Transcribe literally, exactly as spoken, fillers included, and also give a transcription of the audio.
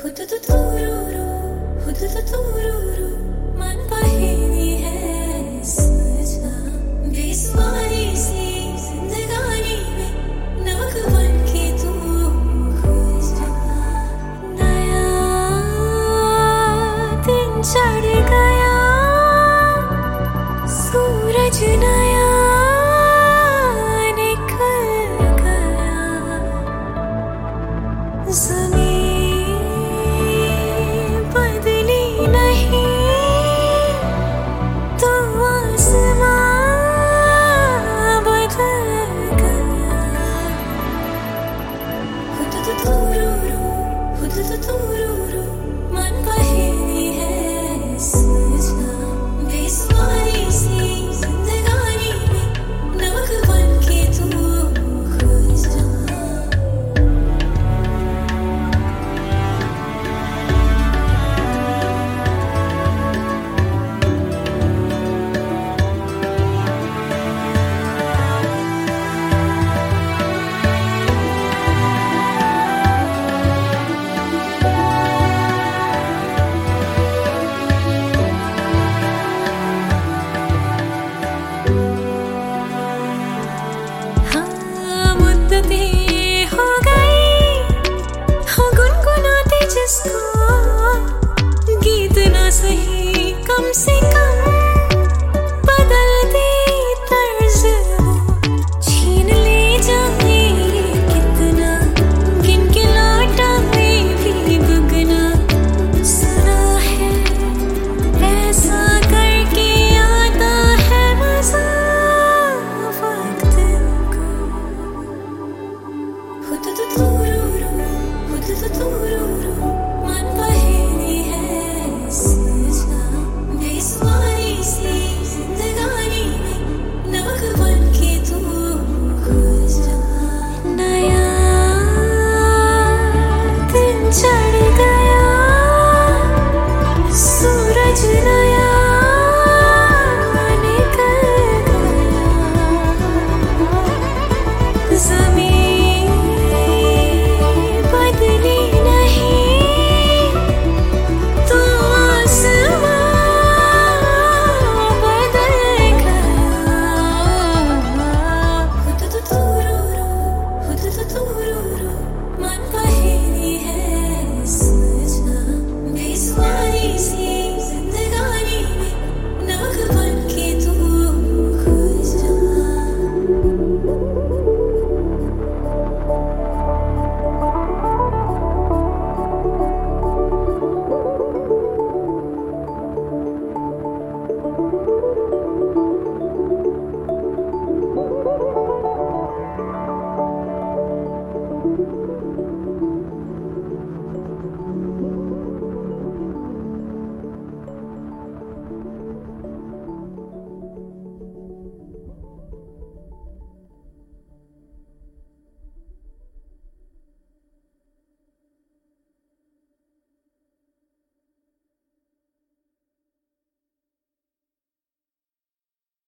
हुदुदुदुरुरु, हुदुदुदुरुरु, मन पहेली है सजा। बेसुमारी सी जिंदगानी में नमक बनके तू घुल जा। नया दिन चढ़ गया, सूरज नया निकल गया। ज़मीन बदली नहीं तो आसमां बदल गया। हुदुदुदुरुरु, हुदुदुदुरुरु, मन पहेली है सजा। बेसुमारी सी जिंदगानी में नमक बनके तू घुल जा। हो गई हो गुनगुनाते जिसको, गीत ना सही कम से कम